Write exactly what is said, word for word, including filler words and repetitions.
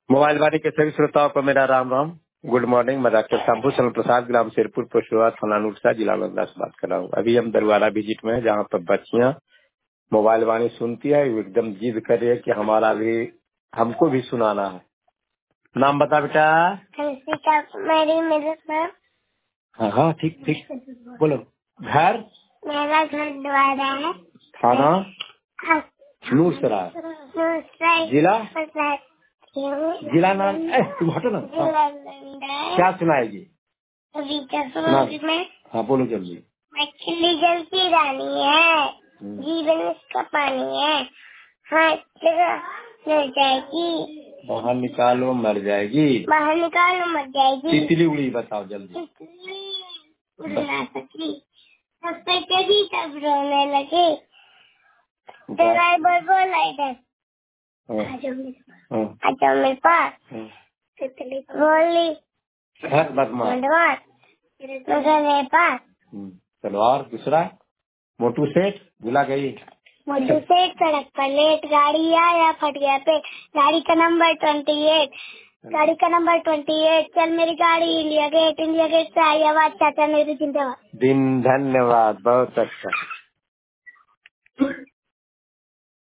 Mobile वाणी के सभी श्रोताओं को मेरा राम राम। Good morning. मैं डॉक्टर शंभू शरण प्रसाद, ग्राम शेरपुर, पोस्टवाद, थाना नूरसा, जिला लखनऊ से बात कर रहा हूँ। अभी हम दरवाला विजिट में हैं, जहाँ पर बच्चियाँ मोबाइल वाणी सुनती है, वो एकदम जिद कर रही है कि हमारा भी, हमको भी सुनाना है। नाम बता बेटा। मेरी मेरे नाम। हाँ हाँ ठीक ठीक बोलो। घर? मेरा घर द्वारा है। थाना? नूरसराय। जिला? जिला नाम? तुम हटो ना। क्या सुनाएगी? हाँ बोलो जल्दी। मछली जल की रानी है, जीवन इसका पानी है, हाँ मर जाएगी, बाहर निकालो मर जाएगी, बाहर निकालो मर जाएगी। तितली उड़ी बताओ जल्दी। तितली उड़ा सकी, सब पे चढ़ी तब रोने लगे, ड्राइवर बोला इधर आ जाओ मेरे पास। तितली बोली बदमाश मेरे पास। चलो और दूसरा। मोटू सेठ भुला गई। मोटू सेठ सड़क पर लेट, गाड़ी आया फट गया पेट, गाड़ी का नंबर ट्वेंटी एट, गाड़ी का नंबर ट्वेंटी एट, चल मेरी गाड़ी इंडिया गेट, इंडिया गेट से आई आवाज, चाचा मेरी जिंदाबाद। दिन धन्यवाद, बहुत अच्छा।